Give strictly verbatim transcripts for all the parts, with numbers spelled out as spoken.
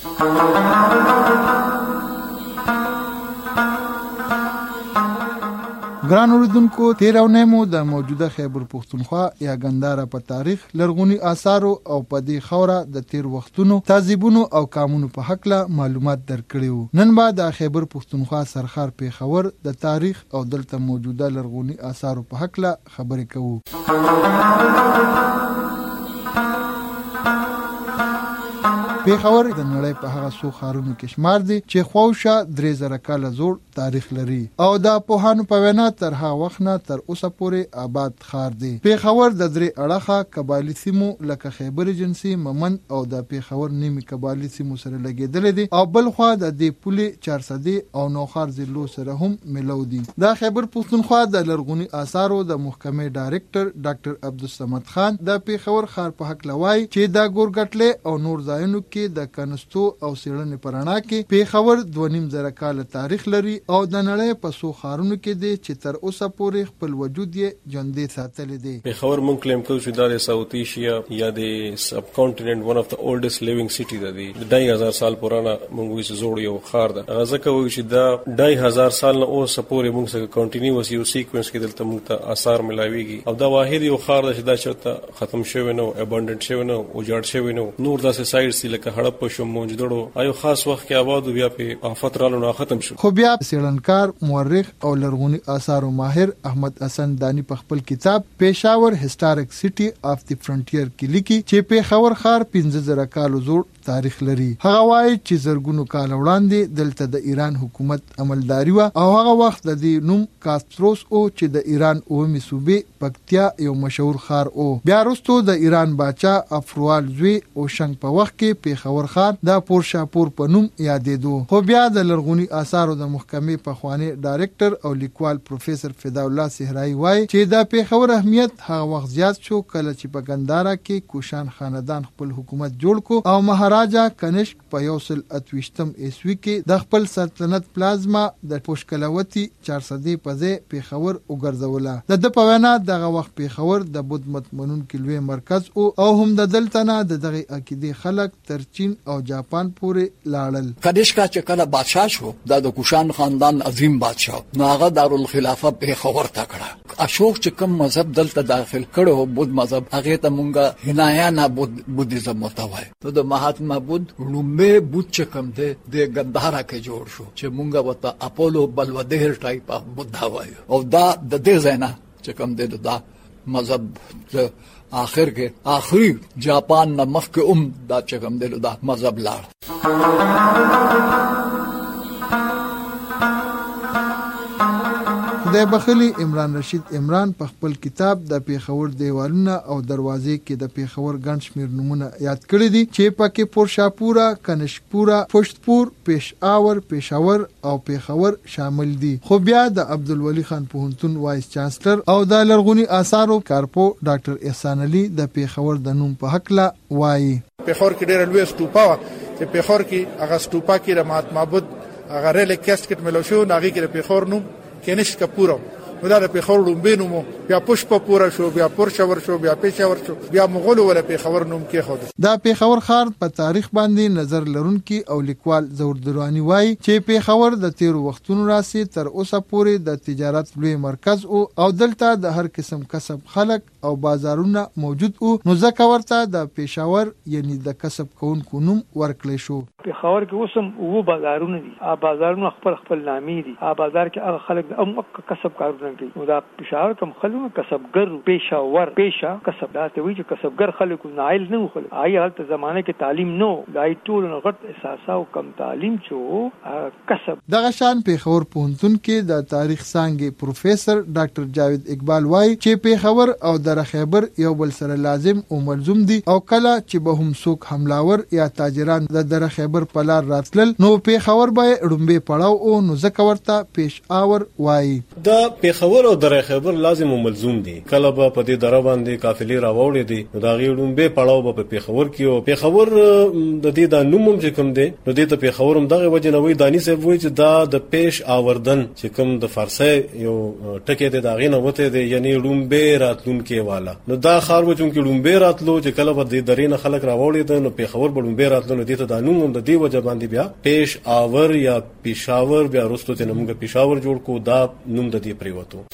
ګران اوریدونکو، تیرونه مو د موجوده خیبر پښتونخوا یا ګنداره په تاریخ، لرغونی آثارو او په دې خوره د تیر وختونو تهذیبونو او کامونو په حق له معلومات درکړیو. نن به د خیبر پښتونخوا سرخار پیښور د تاریخ او دلته موجوده لرغونی آثارو په حق له خبرې کوو. پیښور د نړۍ په هغه څو ښارونو کې شمار دي چې خواوشا درې زره کاله زوړ تاریخ لري او د پوهانو په وینا تر هغه وخت نه تر اوسه پورې آباد ښار دی. پیښور د درې اړخه قبایلي سیمو لکه خیبر ایجنسي، ممن او د پیښور نیمه قبایلي سیمو سره لګیدلې دي او بل خوا د دې پولې چارسدي او نوخار ضلعو سره هم ملو دي. د خیبر پښتونخوا د لرغونی آثارو د محکمې ډایرکټر ډاکټر عبدالصمد خان د پیښور ښار په حق لوي چې د ګورګټلې او نور ځایونو کې د کنستو او سیړنې پرانا کې پیښور دوه نیم زره کال تاریخ لري او د نړۍ په څو ښارونو کې دی چې تر اوسه پورې خپل وجود یې ژوندی ساتلی دی. پیښور مونږ کلیم کوو چې دا د ساوث ایشیا یا د سب کانټیننټ ون اف د اولډست لیوینګ سټي ده، دی ډای هزار سال پرانا مونږ وایو چې زوړ یو ښار ده. هغه ځکه وایو چې دا ډای هزار سال نه اوسه پورې مونږ سره کنټینیوس یو سیکوینس کې دلته مونږ ته آثار ملاویږي او دا واحد یو ښار ده چې دا چرته ختم شوی نه، ابانډنټ شوی نه، وجاړ شوی نه. نور داسې سایډز لکه هړپ شو موجودړو ایو خاص وخت کې آباد بیا په آفت رالو نه ختم شو. خو بیا سیړنکار، مورخ او لرغونی آثارو ماهر احمد حسن دانی په خپل کتاب پیښور هیسټوریک سټي اف دی فرنټیر کې لیکي چې پیښور ښار پنځه زره کال زوړ تاریخ لري. هغه وایي چې زرګونو کال وړاندې دلته د ایران حکومت عملداري و او هغه وخت د دې نوم کاستروس او چې د ایران اومي صوبې پکتیا یو مشهور ښار او بیا وروسته د ایران باچا افروال زوی او شنګ په وخت کې پیښور ښار د پورشاپور په نوم یادېدو. خو بیا د لرغونی آثارو د محکمې په خوانی ډایرکټر او لیکوال پروفیسور فدا الله صحرایی وایي چې د پیښور اهمیت هغه وخت زیات شو کله چې په ګنداره کې کوشان خاندان خپل حکومت جوړ کو او مهاراجا کنشک په یو سل اتویشتم عیسوي کې د خپل سلطنت پلازما د پوشکلوتی چارسدي په ځای پیښور وګرځوله. د د په وینا دغه وخت پیښور د بودھ مت منونکو لوی مرکز او او هم د دلته نه د دغه عقیدې خلک تر چین او جاپان پورې لاړل. کنشکا چې کله بادشاہ شو د کوشان خاندان عظیم بادشاہ نو هغه دارالخلافه پیښور ته کړه. اشوک چې کوم مذهب دلته داخل کړو بودھ مذهب هغه ته مونږه هنایانا بودھیزم وتاوای. نو د مهاتما بودھ لومبه بودھ چې کوم دی د ګندهارا کې جوړ شو چې مونږه وته اپولو بلودهر ټایپ اف بودھ وایو او دا د دې ځای نه چې کوم دی دا مذهب آخر کې آخری جاپان نه مخکې ام دا چې کوم دی دا مذهب لاړ. خدای بخلی عمران رشید عمران په خپل کتاب د پیښور دیوالونه او دروازې کې د پیښور ګڼ شمېر نومونه یاد کړي دي چې پکې پورشاپوره، کنشپوره، پشتپور، پیښاور، پیښور او پیښور شامل دي. خو بیا د عبدالولي خان پوهنتون وایس چانسلر او د لرغونی آثارو کارپو ډاکټر احسان علي د پیښور د نوم په حق لا وایي. پیښور کې ډېر لوی سټوپا و چې پیښور کې هغه سټوپا کې د مهاتما بودھ هغه ریلیک کاسکټ ملو شو، هغه کې د پیښور نوم کنشک پورو نو دا د پیښور لومبې نومو بیا پشپ پورا شو، بیا پورشاور شو، بیا پیښور شو، بیا مغولو ولا پیښور نوم کې خو دا پیښور ښار په تاریخ باندې نظر لرونکي او لیکوال زور درانی وایي چې پیښور د تیرو وختونو راسي تر اوسه پورې د تجارت لوی مرکز او او دلته د هر قسم کسب خلک او بازارونه موجود او نو ځکه ورته د پیښور یعنی د کسب کوونکو نوم ورکړل شو. پیښور کې اوسم وو بازارونه دي، ا بازارونه خپل خپل نامي دي، ا بازار کې هغه خلک د ام کسب کارونه کوي. نو دا پیښور کوم خلک کسبګر پیښور پیښه کسب دا ته وی چې کسبګر خلک نایل نه خلک آی حالت زمانه کې تعلیم نو دای ټول غټ احساس او کم تعلیم چو کسب. دغه شان پیښور پوهنتون کې د تاریخ څانګې پروفیسور ډاکټر جاوید اقبال وایي چې پیښور او در خیبر یو بل سره لازم او ملزوم دي او کله چې به هم څوک حملاور یا تاجران د در خیبر په لار راتلل نو پیښور به ډومبه پړاو او نو ځکه ورته پیښاور وایي. د پیښور پیښور او درې خیبر لازم او ملزوم دي. کله به په دې دره باندې قافلې راوړې دي نو دا غیړون به پړاو به په پیښور کې او پیښور د دې د نوم چې کوم دی نو دې ته پیښور هم دغه وجه نه وي. دانی صاحب وایي چې دا د پیش آوردن چې کوم د فارسی یو ټکی دی دا غینه وته دی یعنی لومبه راتلونکي والا. نو دا خار و چونکې لومبه راتلو چې کله به د درې نه خلک راوړې ده نو پیښور به لومبه راتلو نو دې ته د نوم هم د دې وجه باندې بیا پیش آور یا پیښاور بیا رستو ته موږ پیښاور جوړ کو دا نوم د دې پریوتو.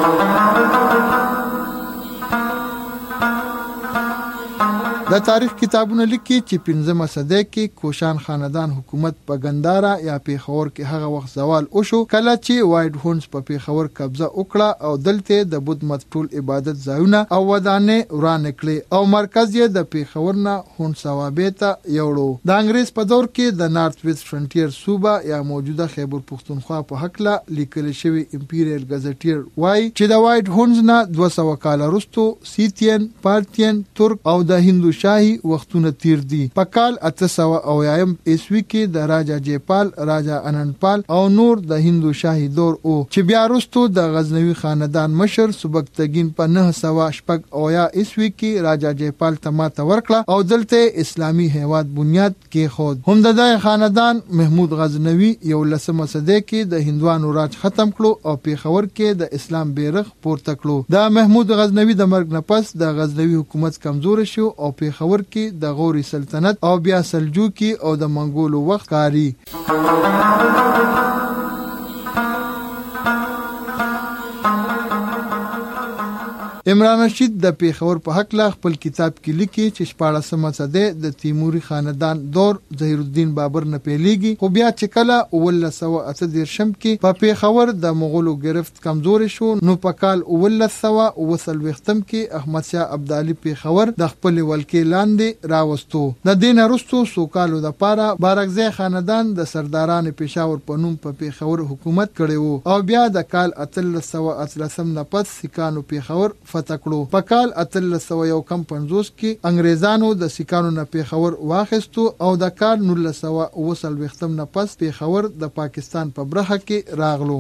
د تاریخ کتابونه لیکي چې پنځمه صدۍ کې کوشان خاندان حکومت په ګندارا یا پیښور کې هغه وخت زوال وشو کله چې وایډ هونز په پیښور قبضه وکړه او دلته د بودھ مت ټول عبادت ځایونه او ودانې وران کړې او مرکز یې د پیښور نه هونسوابه ته یوړو. د انګریز په دور کې د نارث ویسټ فرنټیر صوبه یا موجوده خیبر پښتونخوا په حق لا لیکل شوی امپیریل غزټیر وای چې د وایډ هونز نه دوه سوه کال وروسته سیتین، پارتین، ترک او د هندو شاهي وختونه تیر دي. په کال اته سوه اویایم عیسوي کې د راجا جیپال، راجا انندپال او نور د هندو شاهي دور او چې بیا وروسته د غزنوي خاندان مشر سبکتګین په نه سوه شپږ اویا عیسوي کې راجا جیپال ته ماته ورکړه او دلته اسلامي هیواد بنیاد کېښود. هم د دغه خاندان محمود غزنوي یو لسمه صدۍ کې د هندوانو راج ختم کړو او پیښور کې د اسلام بیرغ پورته کړو. د محمود غزنوي د مرګ نه پس د غزنوي حکومت کمزور شو او پیښور کې د غوري سلطنت او بیا سلجوقي او د منګولو وخت کاری. عمران رشید د پیښور په حق لا خپل کتاب کې لیکي چې شپاړسمه صدۍ د تیموري خاندان دور ظهیر الدین بابر نه پیلېږي خو بیا چې کله اوولس سوه اته دېرشم کې په پیښور د مغولو گرفت کمزوري شو نو په کال اوولس سوه اوه څلوېښتم کې احمد شاه ابدالي پیښور د خپل ولکې لاندې راوستو. د دې نه وروسته څو کالو دپاره بارکزی خاندان د سرداران پیښور په نوم په پیښور حکومت کړی و او بیا د کال اتلس سوه اتلسم نه پس سیکانو پیښور فتح کړو. په کال اتلس سوه یو کم پنځوس کې انګریزانو د سیکانو نه پیښور واخیستو او د کال نولس سوه اوه څلوېښتم نه پس پیښور د پاکستان په برخه کې راغلو.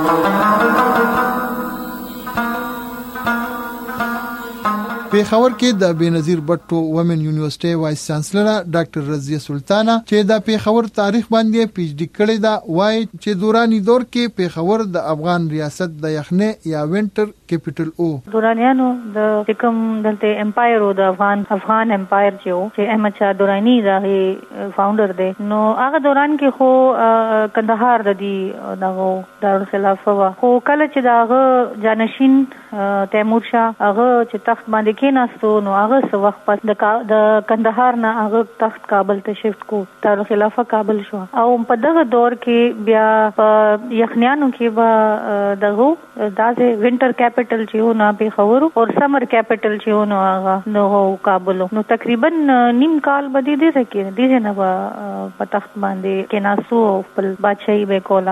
پیښور کې د بېنظیر بټو ومن یونیورسيټي وایس چانسلر ډاکټر رضیه سلطانه چې د پیښور تاریخ باندې پی ایچ ډي کړی دا وایي چې دوراني دور کې پیښور د افغان ریاست د یخنې یا وینټر کیپټل او دورانیانو د کوم دلته امپایر او د افغان افغان امپایر چې احمد شاه درانی دا فاونډر دی نو هغه دوران کې خو کندهار د دې دغه دارالخلافه وا خو کله چې داغه جانشین تیمور شاه هغه چې تخت باندې کې ناستو نو هغه څه وخت پس د کندهار نه هغه تخت کابل ته شفت کو دارالخلافه کابل شو او په دغه دور کې بیا په یخنیانو کې به دغه داسې وینټر کیپټل چې و نه پیښور او سمر کیپټل چې و نو هغه نو کابل نو تقریبا نیم کال به دې دې سکه دې نه په تخت باندې کې ناسو خپل بادشاہي به کولا.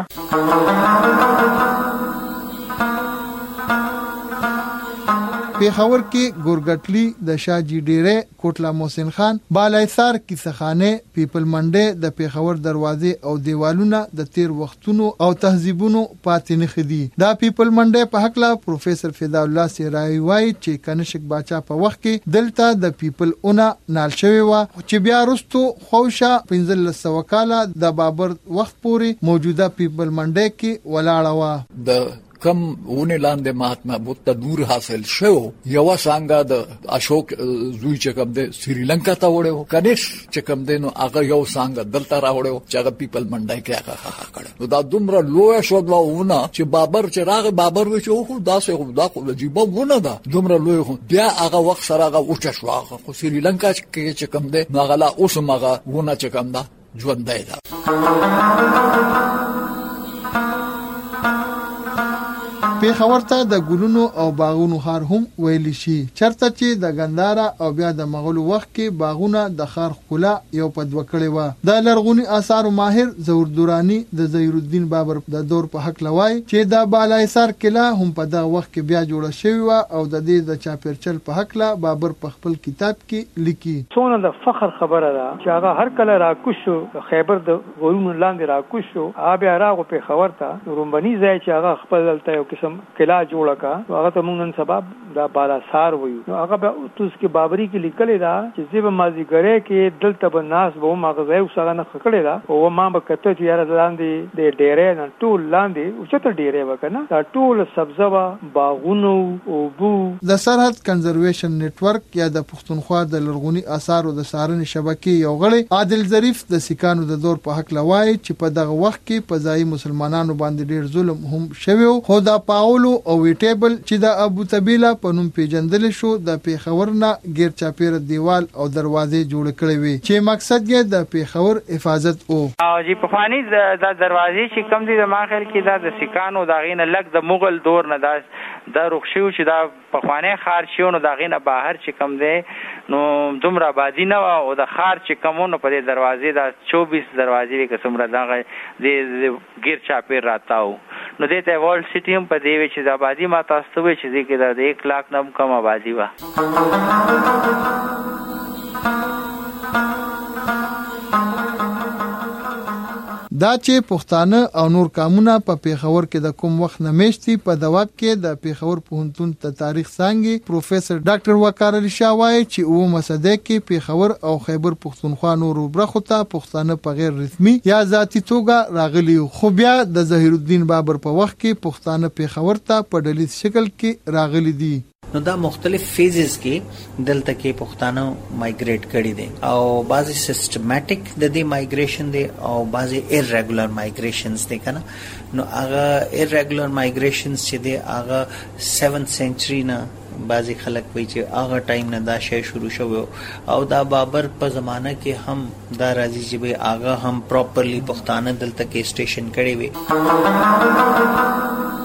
پیښور کې ګورګټلی د شاجی ډیره کوټلا محسن خان بالایسار کیسخانه پیپل منډه د پیښور دروازې او دیوالونه د تیر وختونو او تهذیبونو پاتې نه خدي. دا پیپل منډه په حق لا پروفیسور فدا الله سیرای وای چې کنشک باچا په وخت کې دلته د پیپل اونه نال شوی و چې بیا رستو خوشا پنځلس سوه کاله د بابر وخت پورې موجوده پیپل منډه کې ولاړه و. د کم ونه لاندې مهاتما بوت نور حاصل شو یو څنګه د اشوک زوی چې کوم د سریلانکا ته وړو کنيش چې کوم د نو هغه یو څنګه دلته راوړو چې هغه پیپل منډای کې هغه کړو نو دا دومره لوی شو دا ونه چې بابر چې راغ بابر و چې خو داسې خو دا خو عجیب ونه ده دومره لوی خو بیا هغه وخت سره هغه اوچ شو هغه خو سریلانکا کې چې کوم د نو هغه اوس مغه ونه چې کوم دا ژوند دی دا. پیښور ته د ګلونو او باغونو ښار هم ویل شي چرته چې د ګندارا او بیا د مغولو وخت کې باغونه د ښار ښکلا یو په دوه کړې وه. د لرغوني آثارو ماهر ظهور درانی د ظهیر الدین بابر د دور په حق لوای چې د بالایسار کلا هم په دغه وخت کې بیا جوړه شوې وه او د دې د چاپیرچل په حق لا بابر په خپل کتاب کې لیکي. څونه د فخر خبره ده چې هغه هر کله راکوشو خیبر د غرونو لاندې راکوشو هغه بیا راغو پیښور ته رومبني ځای چې هغه خپل دلته یو قسم قلعه جوړه کا هغه ته موږ نن سبب دا بالاسار وایو. نو هغه به اوس کې بابری کې لیکل دا چې زیب مازیګری کې دلته به ناس به مغزه او سره نه خکړی دا او ما به کته چې یاره لاندې د ډیرې نه ټول لاندې او چته ډیرې وکنه دا ټول سبزه باغونو او بو. د سرحد کنزرویشن نتورک یا د پښتونخوا د لرغونی آثارو د څارنې شبکې یو غړی عادل ظریف د سیکانو د دور په حق لوای چې په دغه وخت کې په ځای مسلمانانو باندې ډیر ظلم هم شوی خو دا پاولو او ویټیبل چې د ابو طبیله په نوم پیژندل شو د پیښور نه غیر چاپیر دیوال او دروازې جوړ کړې وي چې مقصد یې د پیښور حفاظت او او جی په خواني د دروازې چې کم دي د ماخل کې دا د سیکانو دا غینه لګ د مغل دور نه دا د رخصیو چې دا په خواني خار شیو نو دا غینه بهر چې کم دی نو دومره آبادی نه او د خار چې کمونو په دې دروازې دا چوبیس دروازې قسم را دا د غیر چاپیر راتاو نو دې ته ورلد سټی هم په دې وی چې آبادی ما تاسو ته وی چې کې دا یک لاک نه کم آبادی وا. دا چې پښتانه او نور قومونه په پیښور کې د کوم وخت نه میشتي په دواب کې د پیښور پوهنتون ته تاریخ څانګې پروفیسور ډاکټر وقار علي شاه وایي چې اوه مسده کې پیښور او خیبر پښتونخوا نور برخو ته پښتانه په غیر رسمي یا ذاتی توګه راغلي خو بیا د ظهیر الدین بابر په وخت کې پښتانه پیښور ته په ډلیز شکل کې راغلي دي. نو دا مختلف فیزز کې دلته کې پښتانه مایګریټ کړي دي او بعضی سیستماتیک د دې مایګریشن دي او بعضی ایرریګولر مایګریشنز دي کنه. نو هغه ایرریګولر مایګریشنز چې دي هغه سیونث سنچري نه بعضی خلک وایي چې هغه ټایم نه دا شی شروع شو او دا بابر په زمانہ کې هم دا راځي چې به هغه هم پراپرلی پښتانه دلته کې سټیشن کړي وي.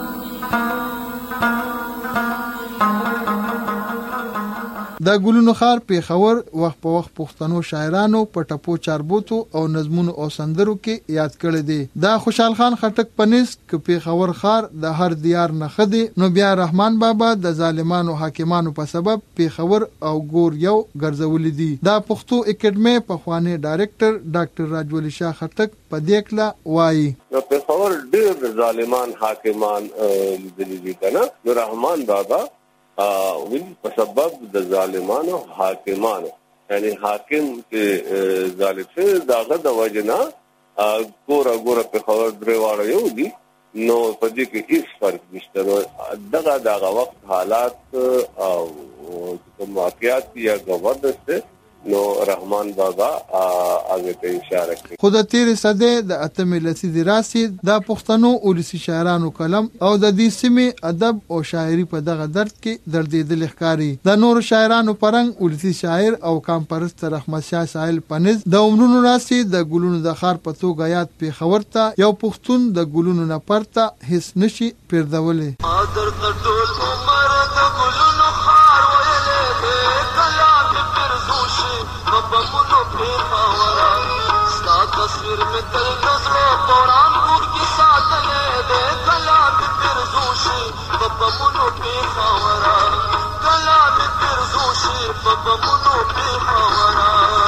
د ګلونو خار پیښور وخت په وخت پښتنو شاعرانو په ټپو چاربوتو او نظمونو او سندرو کې یاد کړی دی. دا خوشحال خان خټک پنس ک پیښور خار د هر دیار نه خدي نو بیا رحمان بابا د ظالمانو حاکمانو په سبب پیښور او ګور یو ګرځولې دي. دا پښتو اکیډمي په خواني ډایرکټر ډاکټر راجولی شاه خټک په دیکلا وایي نو پیښور ډېر ظالمان حاکمان دي کنه نو رحمان بابا وین په سبب د ظالمانو حاکمانو یعنی حاکم چې ظالم شه داغه د وجنا ګور ګور په خبر درواړو یو دي نو په دې کې هیڅ فرق نشته. نو دغه دغه وخت حالات او کوم واقعیت یا غوړدسته نو رحمان بابا هغه ته اشاره کوي. خود تیر صده د اتمه لسیدی راسی د پښتنو اولسی شاعرانو کلم او د دې سیمه ادب او شاعري په دغه درد کې دردیدل ښکاری. د نور شاعرانو پرنګ اولسی شاعر او کام پرست رحمت شاه سائل پنځ د عمرونو راسی د ګلونو د خار په توګه یاد پیښور ته یو پښتون د ګلونو نه پرته هیڅ نشي پیردولې. ادر ټول عمر د ګلونو خار ویلې کلام پرزوشي بابونو پیښورا ستا تصویر میں تل نظرو قرآن پور کی ساتنے دے کلام پرزوشي بابونو پیښورا کلام پرزوشي بابونو پیښورا.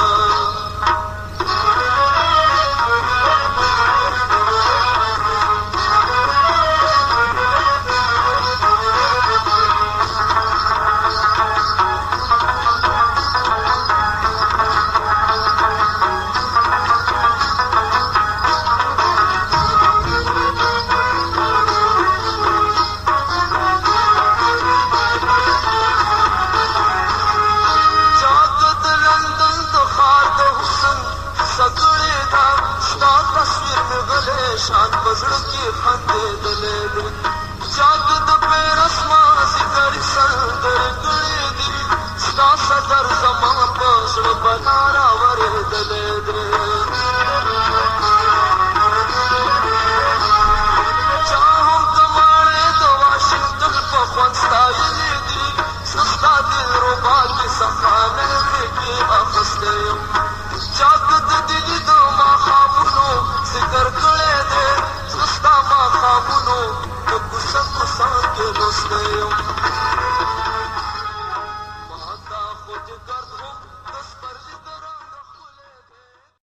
شان بزړه کې خندې دلې جاګ د پیر اسمان ذکر سندر کړې دي ستا صدر زمان په زړه بنارا ورې دلې چاهم کماړې د واشنگټن په خوند ستایلې دي ستا دل ربا کې سخانه کې اخسته جاګ د دې د ما خامونو ذکر کړې دې ستا ما خامونو د کوڅه کوڅه کې لوستې